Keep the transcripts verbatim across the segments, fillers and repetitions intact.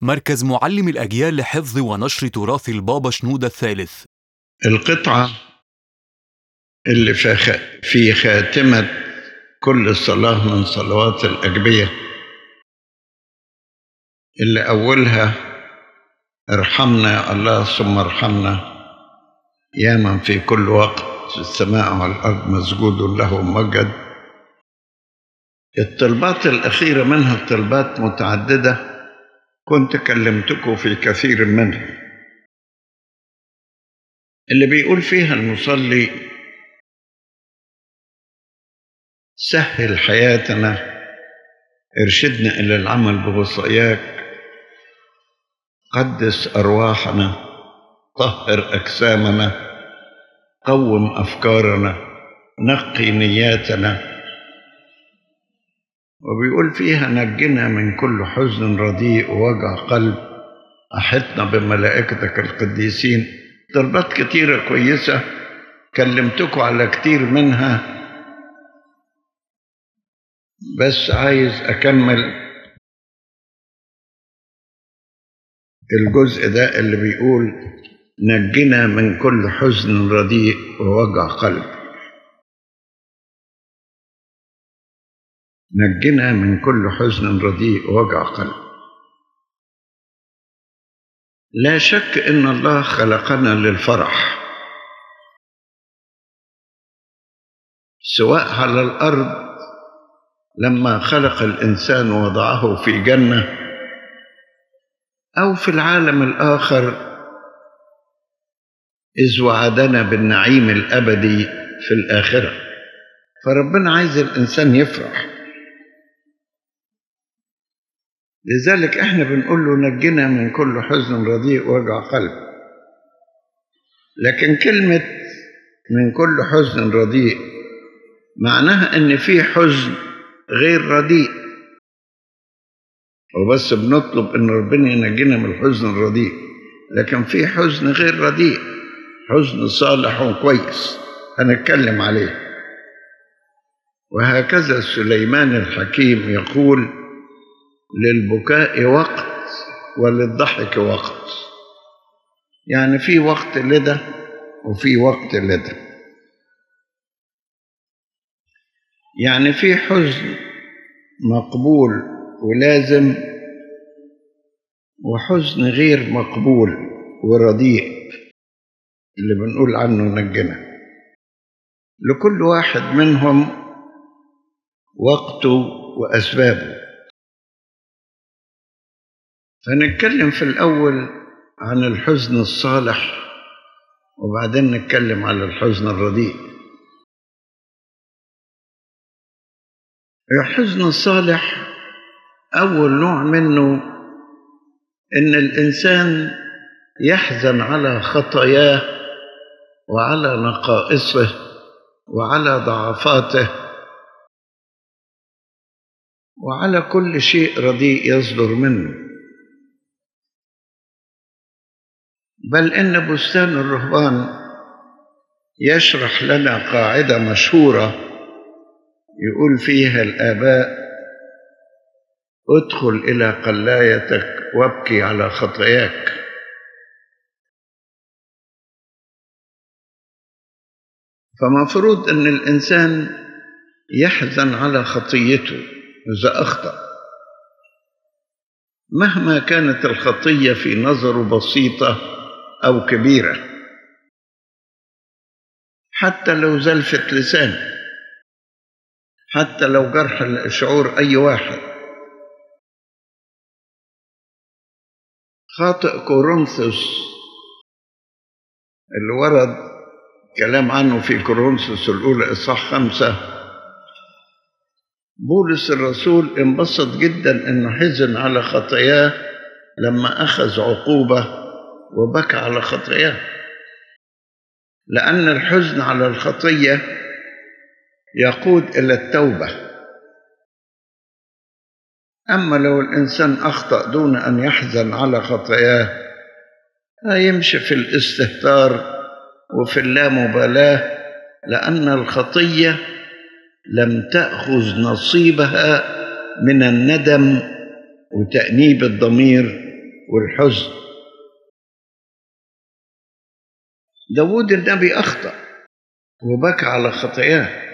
مركز معلم الأجيال لحفظ ونشر تراث البابا شنودة الثالث. القطعة اللي في خاتمة كل صلاة من صلوات الأجبية اللي أولها: ارحمنا يا الله ثم ارحمنا يا من في كل وقت في السماء والأرض مسجود له ممجد. الطلبات الأخيرة منها طلبات متعددة كنت كلمتكم في كثير منها، اللي بيقول فيها المصلي: سهل حياتنا، ارشدنا إلى العمل بوصاياك، قدس أرواحنا، طهر أجسامنا، قوم أفكارنا، نقي نياتنا. وبيقول فيها: نجنا من كل حزن رديء ووجع قلب، أحطنا بملائكتك القديسين. طلبات كتيرة كويسة كلمتكم على كتير منها، بس عايز أكمل الجزء ده اللي بيقول: نجنا من كل حزن رديء ووجع قلب. نجنا من كل حزن رديء ووجع قلب. لا شك إن الله خلقنا للفرح، سواء على الأرض لما خلق الإنسان ووضعه في جنة، أو في العالم الآخر إذ وعدنا بالنعيم الأبدي في الآخرة. فربنا عايز الإنسان يفرح، لذلك إحنا بنقول له: نجنا من كل حزن رديء ووجع قلب. لكن كلمة من كل حزن رديء معناها إن في حزن غير رديء، وبس بنطلب إن ربنا ينجينا من الحزن الرديء، لكن في حزن غير رديء، حزن صالح وكويس هنتكلم عليه. وهكذا سليمان الحكيم يقول: للبكاء وقت وللضحك وقت. يعني في وقت لده وفي وقت لده، يعني في حزن مقبول ولازم، وحزن غير مقبول ورديء اللي بنقول عنه نجنا. لكل واحد منهم وقته وأسبابه. فنتكلم في الأول عن الحزن الصالح، وبعدين نتكلم على الحزن الرديء. الحزن الصالح أول نوع منه إن الإنسان يحزن على خطاياه وعلى نقائصه وعلى ضعفاته وعلى كل شيء رديء يصدر منه. بل إن بستان الرهبان يشرح لنا قاعدة مشهورة يقول فيها الآباء: ادخل إلى قلايتك وابكي على خطاياك. فمفروض أن الإنسان يحزن على خطيته إذا أخطأ، مهما كانت الخطية في نظره بسيطة أو كبيرة، حتى لو زلفة لسان، حتى لو جرح شعور أي واحد. خاطئ كورنثوس اللي ورد كلام عنه في كورنثوس الأولى إصحاح خمسة، بولس الرسول انبسط جدا إنه حزن على خطاياه لما أخذ عقوبة وبكى على خطاياه، لأن الحزن على الخطية يقود إلى التوبة. أما لو الإنسان أخطأ دون أن يحزن على خطاياه، يمشي في الاستهتار وفي اللامبالاة، لأن الخطية لم تأخذ نصيبها من الندم وتأنيب الضمير والحزن. داود النبي أخطأ وبكى على خطاياه،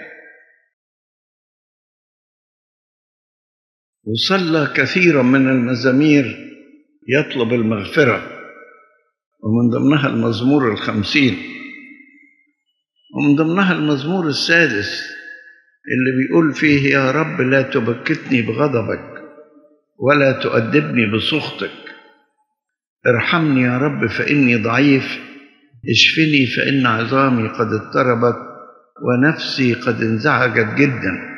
وصلى كثيرا من المزامير يطلب المغفرة، ومن ضمنها المزمور الخمسين، ومن ضمنها المزمور السادس اللي بيقول فيه: يا رب لا تبكتني بغضبك ولا تؤدبني بسخطك، ارحمني يا رب فإني ضعيف، اشفني فإن عظامي قد اضطربت ونفسي قد انزعجت جدا.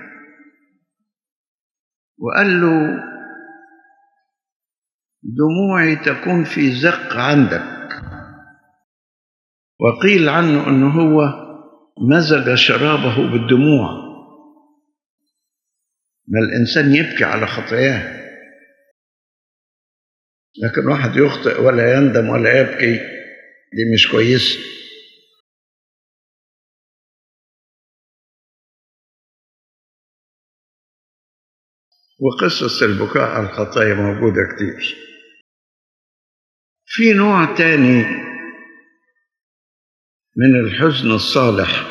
وقال له: دموعي تكون في زق عندك. وقيل عنه أنه هو مزج شرابه بالدموع. ما الإنسان يبكي على خطاياه، لكن واحد يخطئ ولا يندم ولا يبكي، دي مش كويسة. وقصص البكاء على الخطايا موجودة كتير. في نوع تاني من الحزن الصالح،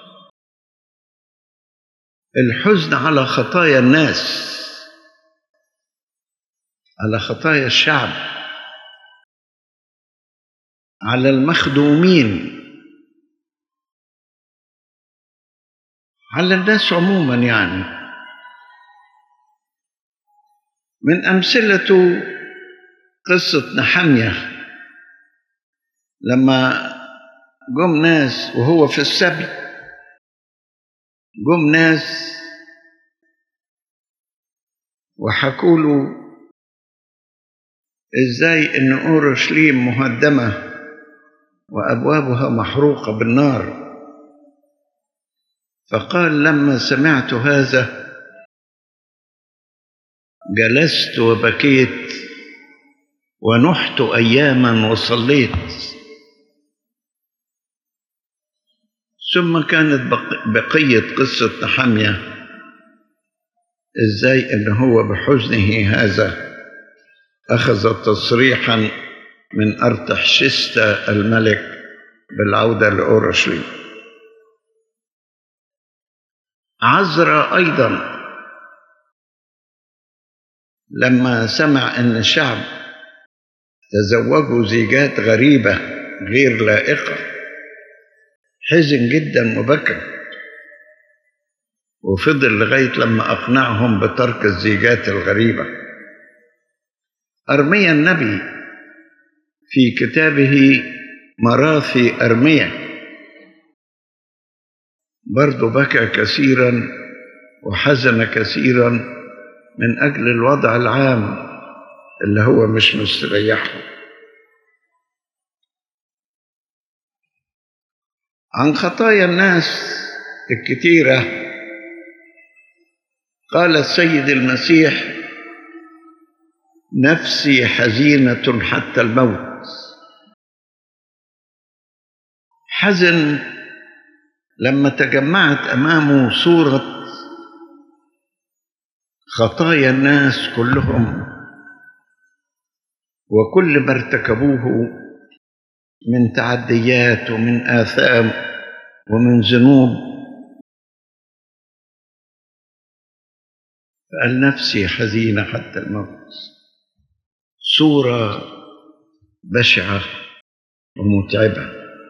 الحزن على خطايا الناس، على خطايا الشعب، على المخدومين، على الناس عموما. يعني من أمثلته قصة نحمية، لما جم ناس وهو في السبي، جم ناس وحكوا له ازاي ان اورشليم مهدمة وابوابها محروقة بالنار. فقال: لما سمعت هذا جلست وبكيت ونحت اياما وصليت. ثم كانت بقية قصة نحمية ازاي ان هو بحزنه هذا اخذ تصريحا من ارتحشستا الملك بالعودة لأورشليم. عزرا ايضا لما سمع ان الشعب تزوجوا زيجات غريبة غير لائقة حزن جدا وبكى، وفضل لغاية لما أقنعهم بترك الزيجات الغريبة. أرميا النبي في كتابه مراثي أرميا برضو بكى كثيرا وحزن كثيرا من أجل الوضع العام اللي هو مش مستريحه. عن خطايا الناس الكثيرة قال السيد المسيح: نفسي حزينة حتى الموت. حزن لما تجمعت أمامه صورة خطايا الناس كلهم وكل ما ارتكبوه من تعديات ومن آثام ومن ذنوب. فقال: نفسي حزينة حتى الموت. صورة بشعة ومتعبة.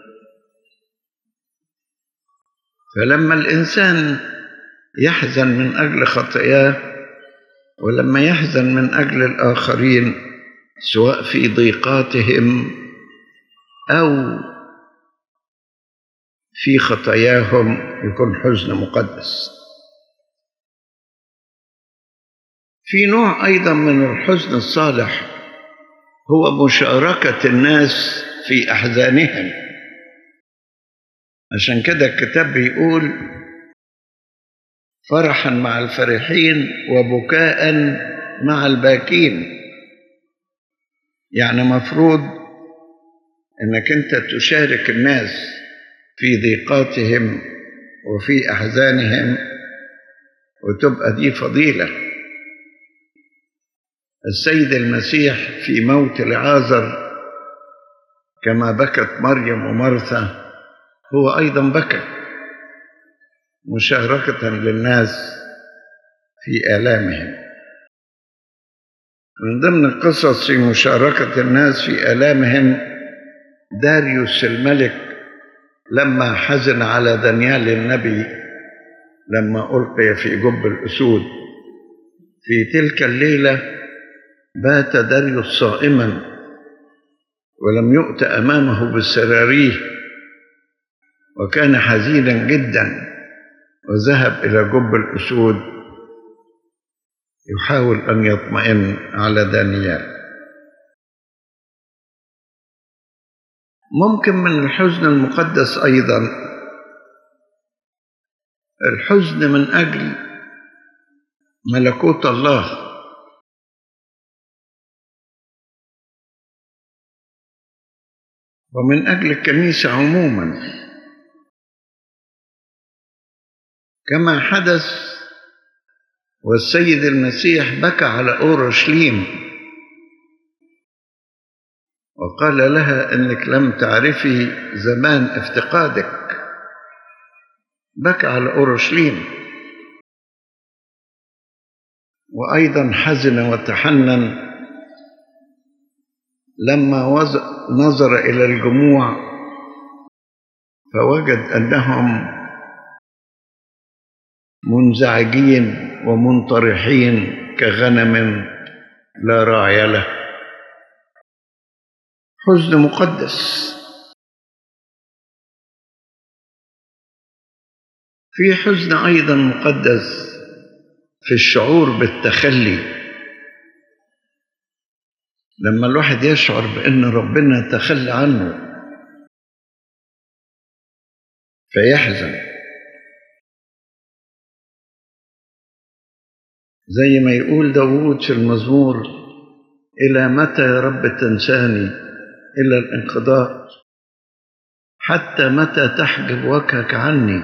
فلما الإنسان يحزن من أجل خطاياه، ولما يحزن من أجل الآخرين سواء في ضيقاتهم أو في خطاياهم، يكون حزن مقدس. في نوع أيضا من الحزن الصالح هو مشاركة الناس في أحزانهم. عشان كده الكتاب بيقول: فرحا مع الفرحين وبكاء مع الباكين. يعني مفروض انك انت تشارك الناس في ضيقاتهم وفي احزانهم، وتبقى دي فضيلة. السيد المسيح في موت لعازر كما بكت مريم ومرثا هو أيضا بكى مشاركة للناس في آلامهم. من ضمن القصص في مشاركة الناس في آلامهم داريوس الملك لما حزن على دانيال النبي لما ألقي في جب الأسود. في تلك الليلة بات داريوس صائما ولم يؤت أمامه بالسراريه، وكان حزينا جدا، وذهب إلى جب الأسود يحاول أن يطمئن على دانيال. ممكن من الحزن المقدس أيضا الحزن من أجل ملكوت الله. ومن أجل الكنيسة عموما، كما حدث والسيد المسيح بكى على أورشليم وقال لها إنك لم تعرفي زمان افتقادك، بكى على أورشليم. وأيضا حزن وتحنن لما نظر إلى الجموع فوجد أنهم منزعجين ومنطرحين كغنم لا راعي له. حزن مقدس. في حزن أيضا مقدس في الشعور بالتخلي، لما الواحد يشعر بأن ربنا تخلى عنه فيحزن، زي ما يقول داود في المزمور: إلى متى يا رب تنساني؟ إلى الانقضاء؟ حتى متى تحجب وجهك عني؟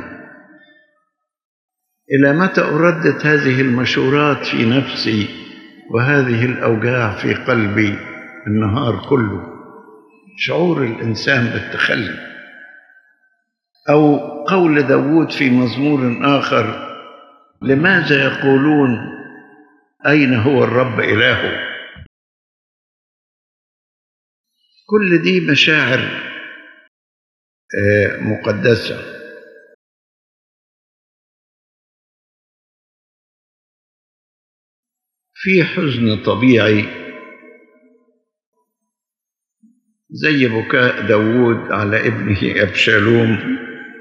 إلى متى أردد هذه المشورات في نفسي وهذه الأوجاع في قلبي النهار كله؟ شعور الإنسان بالتخلي. أو قول داود في مزمور آخر: لماذا يقولون أين هو الرب إلهه؟ كل دي مشاعر مقدسة. في حزن طبيعي زي بكاء داود على ابنه أبشالوم،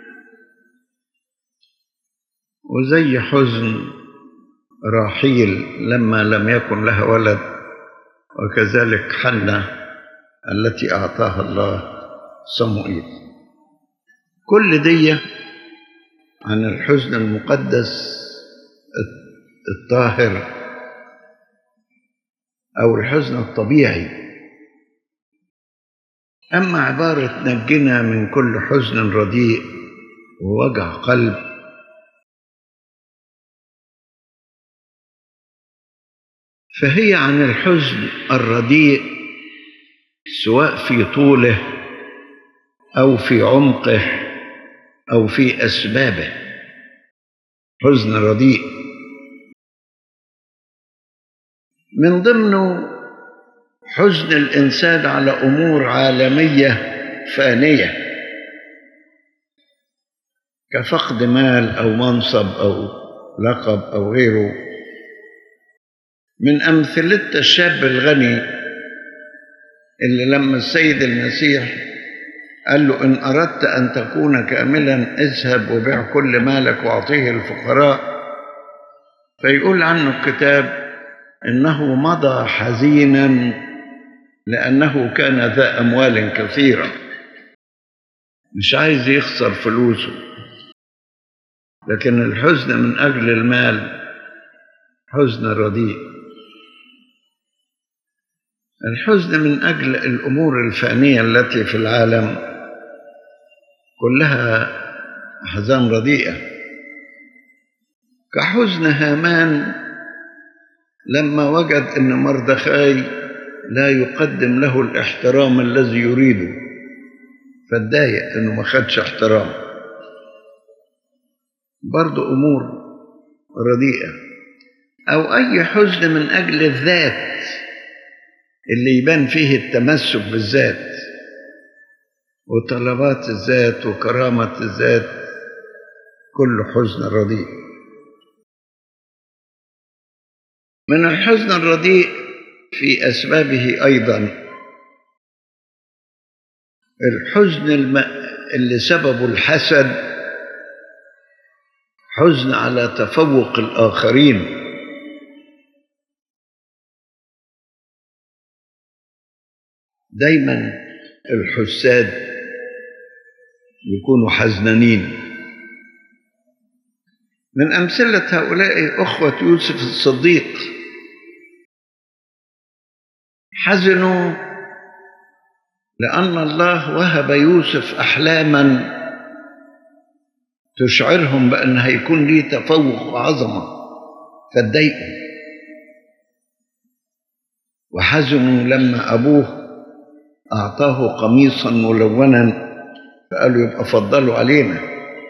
وزي حزن راحيل لما لم يكن لها ولد، وكذلك حنة التي أعطاها الله صموئيل. كل دي عن الحزن المقدس الطاهر أو الحزن الطبيعي. أما عبارة نجنا من كل حزن رديء ووجع قلب، فهي عن الحزن الرديء سواء في طوله أو في عمقه أو في أسبابه. حزن رديء من ضمنه حزن الإنسان على أمور عالمية فانية كفقد مال أو منصب أو لقب أو غيره. من أمثلة الشاب الغني اللي لما السيد المسيح قال له: إن أردت أن تكون كاملا اذهب وبيع كل مالك وأعطيه الفقراء، فيقول عنه الكتاب إنه مضى حزينا لأنه كان ذا أموال كثيرة، مش عايز يخسر فلوسه. لكن الحزن من أجل المال حزن رديء. الحزن من أجل الأمور الفانية التي في العالم كلها أحزان رديئة، كحزن هامان لما وجد أن مردخاي لا يقدم له الاحترام الذي يريده، فاتضايق أنه ما خدش احترام. برضو أمور رديئة. أو أي حزن من أجل الذات اللي يبان فيه التمسك بالذات وطلبات الذات وكرامة الذات، كل حزن رديء. من الحزن الرديء في أسبابه أيضا الحزن الم... اللي سببه الحسد، حزن على تفوق الآخرين. دايما الحساد يكونوا حزنانين. من أمثلة هؤلاء أخوة يوسف الصديق، حزنوا لأن الله وهب يوسف أحلاما تشعرهم بأن هيكون ليه تفوق وعظمة، فاتضايقوا. وحزنوا لما أبوه أعطاه قميصا ملونا فقالوا يبقى فضلوا علينا.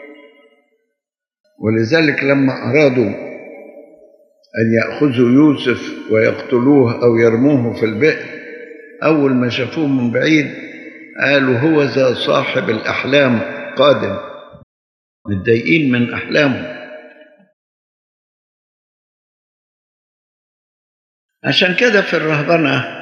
ولذلك لما أرادوا أن يأخذوا يوسف ويقتلوه أو يرموه في البئر، أول ما شافوه من بعيد قالوا هو ذا صاحب الأحلام قادم، متضايقين من أحلامه. عشان كده في الرهبنة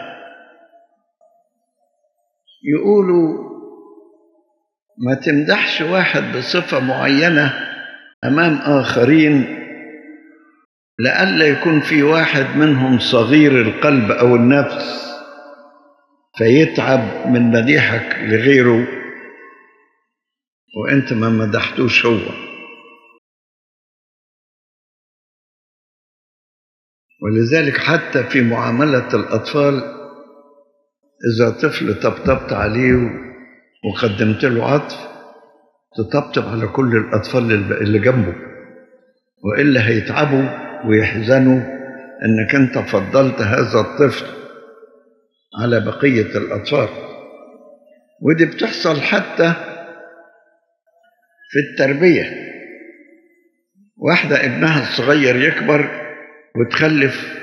يقولوا ما تمدحش واحد بصفة معينة أمام آخرين، لئلا يكون في واحد منهم صغير القلب أو النفس فيتعب من مديحك لغيره وأنت ما مدحتوش هو. ولذلك حتى في معاملة الأطفال، إذا طفل طبطبت عليه وقدمت له عطف، تطبطب على كل الأطفال اللي جنبه، وإلا هيتعبوا ويحزنوا أنك أنت فضلت هذا الطفل على بقية الأطفال. ودي بتحصل حتى في التربية. واحدة ابنها الصغير يكبر وتخلف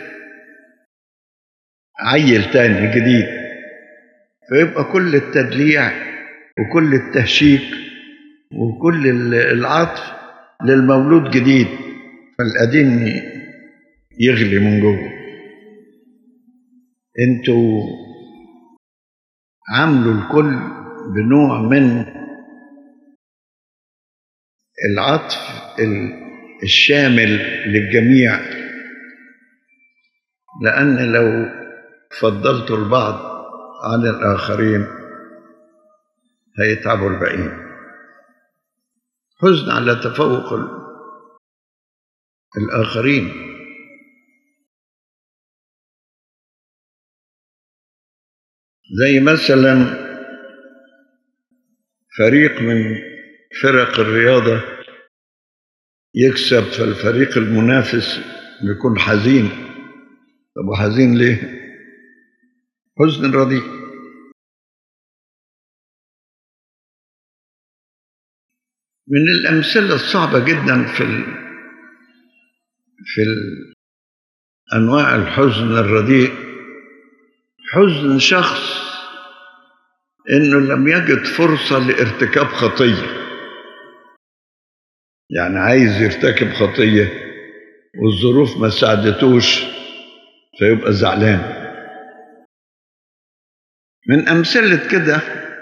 عيل تاني جديد، فيبقى كل التدليع وكل التهشيك وكل العطف للمولود جديد، فالقديم يغلي من جوه. انتوا عاملوا الكل بنوع من العطف الشامل للجميع، لأن لو فضلتوا البعض عن الآخرين هيتعبوا الباقيين. حزن على تفوق الآخرين. زي مثلا فريق من فرق الرياضة يكسب، فالفريق المنافس بيكون حزين. طب وحزين ليه؟ حزن رديء. من الأمثلة الصعبة جدا في ال... في ال... أنواع الحزن الرديء حزن شخص إنه لم يجد فرصة لارتكاب خطية، يعني عايز يرتكب خطية والظروف ما ساعدتوش فيبقى زعلان. من أمثلة كده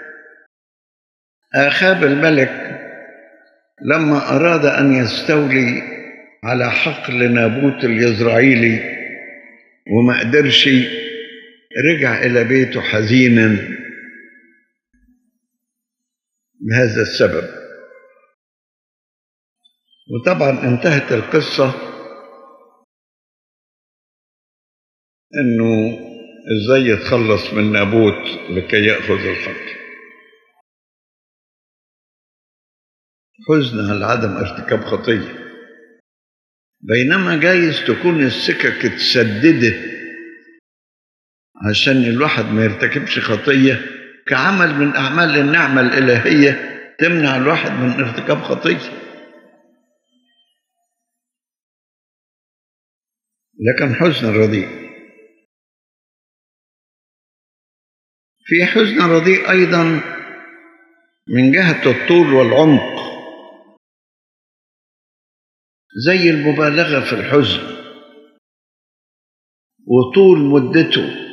آخاب الملك لما أراد أن يستولي على حقل نابوت اليزرعيلي وما قدرش، رجع إلى بيته حزينا بهذا السبب. وطبعا انتهت القصة إنه إزاي يتخلص من نابوت لكي يأخذ الحقل. حزن على عدم ارتكاب خطية. بينما جايز تكون السكك اتسددت عشان الواحد ما يرتكبش خطية كعمل من أعمال النعمة الإلهية تمنع الواحد من ارتكاب خطية. لكن حزن رديء، في حزن رديء أيضا من جهة الطول والعمق، زي المبالغة في الحزن وطول مدته.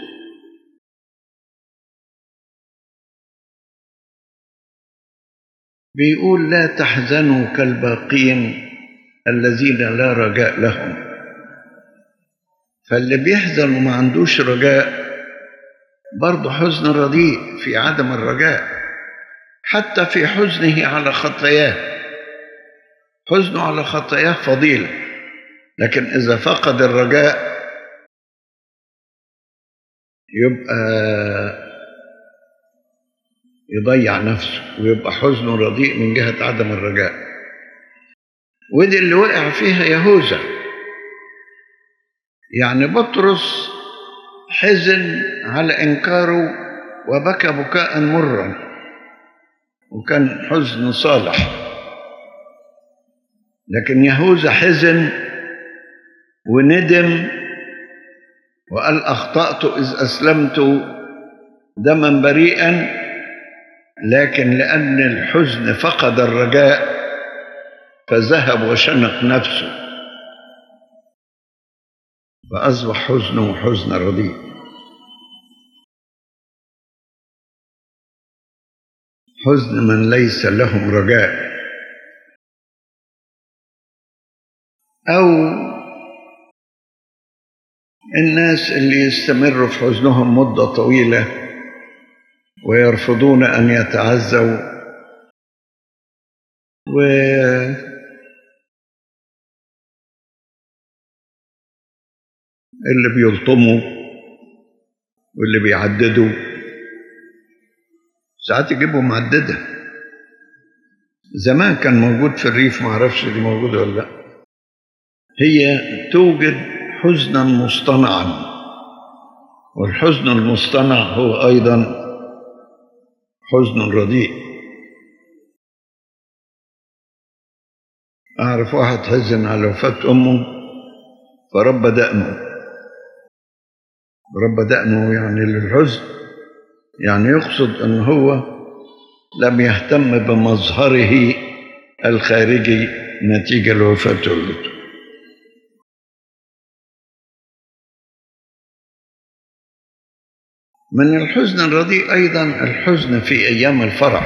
بيقول لا تحزنوا كالباقين الذين لا رجاء لهم. فاللي بيحزن وما عندوش رجاء برضه حزن رديء في عدم الرجاء، حتى في حزنه على خطاياه. حزنه على خطاياه فضيلة، لكن إذا فقد الرجاء يبقى يضيع نفسه ويبقى حزنه رديء من جهة عدم الرجاء. ودي اللي وقع فيها يهوذا. يعني بطرس حزن على إنكاره وبكى بكاء مرا، وكان حزن صالح. لكن يهوذا حزن وندم وقال أخطأت إذ أسلمت دما بريئا، لكن لأن الحزن فقد الرجاء فذهب وشنق نفسه، فأصبح حزنه حزن رديء. حزن من ليس لهم رجاء، أو الناس اللي يستمروا في حزنهم مدة طويلة ويرفضون أن يتعزوا، و اللي بيلطموا واللي بيعددوا، ساعات يجيبوا معددة. زمان كان موجود في الريف، ما اعرفش دي موجودة ولا لا، هي توجد حزنا مصطنعا، والحزن المصطنع هو أيضا حزن رديء. أعرف واحد حزن على وفاة أمه فرب دقنه. رب دقنه يعني للحزن، يعني يقصد أن هو لم يهتم بمظهره الخارجي نتيجة لوفاة والدته. من الحزن الرديء أيضا الحزن في أيام الفرح،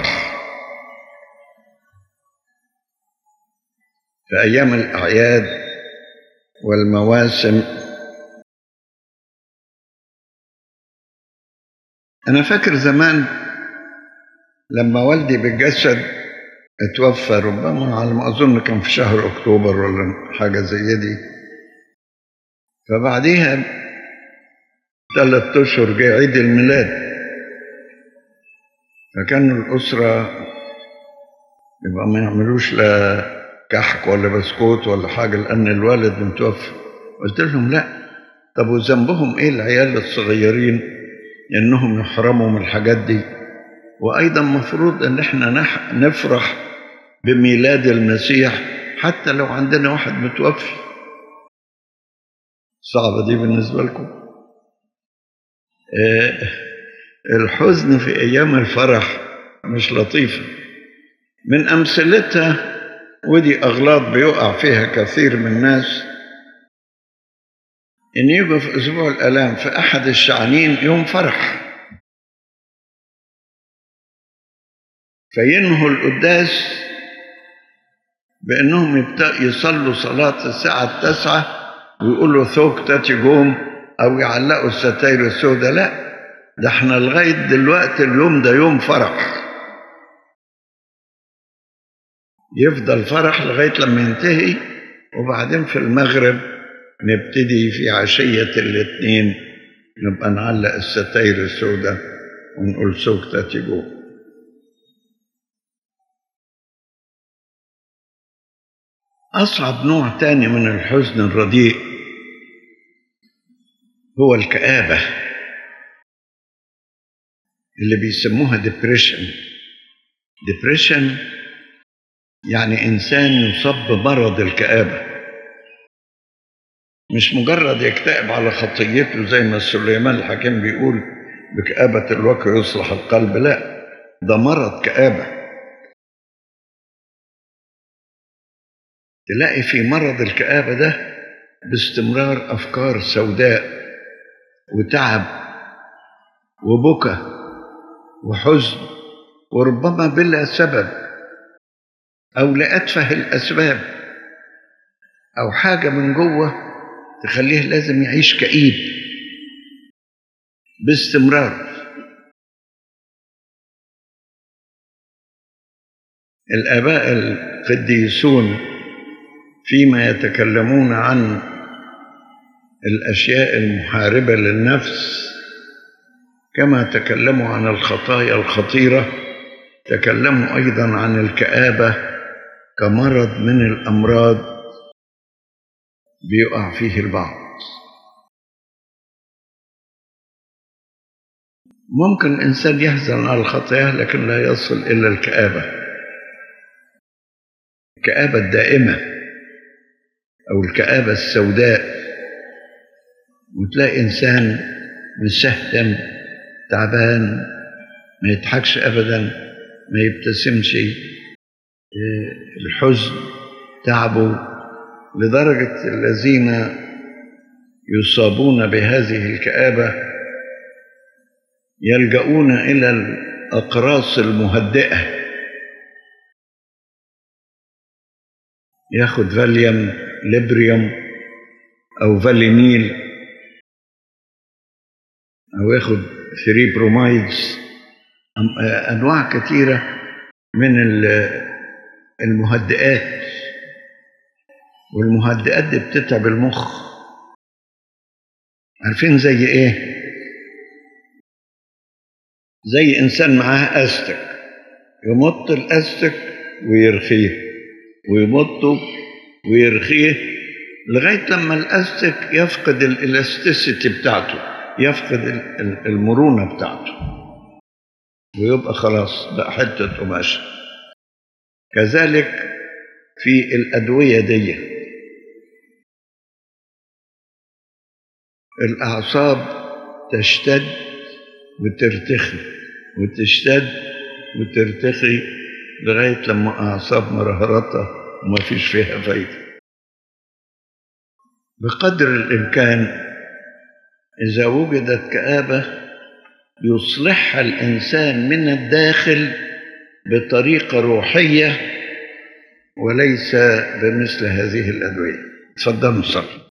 في أيام الأعياد والمواسم. أنا فاكر زمان لما والدي بالجسد اتوفى، ربما على ما أظن كان في شهر أكتوبر ولا حاجة زي دي، فبعديها ثلاثة أشهر جاء عيد الميلاد، فكانوا الأسرة يبقى ما يعملوش لا كحك ولا بسكوت ولا حاجة لأن الوالد متوفى. قلت لهم لا، طب وذنبهم إيه العيال الصغيرين إنهم يحرموا من الحاجات دي؟ وأيضا مفروض إن إحنا نفرح بميلاد المسيح حتى لو عندنا واحد متوفي. صعبة دي بالنسبة لكم؟ آه الحزن في أيام الفرح مش لطيفة. من أمثلتها، ودي أغلاط بيقع فيها كثير من الناس، إن يجوا في أسبوع الآلام في أحد الشعانين يوم فرح، فينهوا القداس بأنهم يصلوا صلاة الساعة التاسعة ويقولوا ثوك تاتي جوم أو يعلقوا الستاير السوداء. لا، ده احنا لغاية دلوقتي اليوم ده يوم فرح، يفضل فرح لغاية لما ينتهي، وبعدين في المغرب نبتدي في عشية الاثنين نبقى نعلق الستاير السوداء ونقول ثوك تاتي جوم. أصعب نوع تاني من الحزن الرديء هو الكآبة اللي بيسموها depression. depression يعني إنسان يصاب بمرض الكآبة، مش مجرد يكتئب على خطيته زي ما سليمان الحكيم بيقول بكآبة الوجه يصلح القلب، لا، ده مرض كآبة. تلاقي في مرض الكآبة ده باستمرار أفكار سوداء وتعب وبكى وحزن، وربما بلا سبب أو لأتفه الأسباب، أو حاجة من جوه تخليه لازم يعيش كئيب باستمرار. الآباء القديسون فيما يتكلمون عن الأشياء المحاربة للنفس كما تكلموا عن الخطايا الخطيرة، تكلموا أيضا عن الكآبة كمرض من الأمراض بيقع فيه البعض. ممكن الإنسان يحزن على الخطايا لكن لا يصل إلى الكآبة، الكآبة الدائمة أو الكآبة السوداء، وتلاقي إنسان مسهتم تعبان ما يضحكش أبدا، ما يبتسمش، الحزن تعبه، لدرجة الذين يصابون بهذه الكآبة يلجؤون إلى الأقراص المهدئة، ياخد فاليوم ليبريوم أو فالينيل أو ياخد ثري برومايدز، أنواع كثيرة من المهدئات، والمهدئات دي بتتعب المخ. عارفين زي إيه؟ زي إنسان معاه أستك، يمط الأستك ويرخيه ويمطه ويرخيه لغاية لما الأستك يفقد الإلاستيسيتي بتاعته، يفقد المرونة بتاعته، ويبقى خلاص بقى حتة قماشة. كذلك في الأدوية دي الأعصاب تشتد وترتخي وتشتد وترتخي لغاية لما أعصاب مرهرطة وما فيش فيها فايدة. بقدر الإمكان إذا وجدت كآبة يصلحها الإنسان من الداخل بطريقة روحية وليس بمثل هذه الأدوية. تفضلوا صلوا.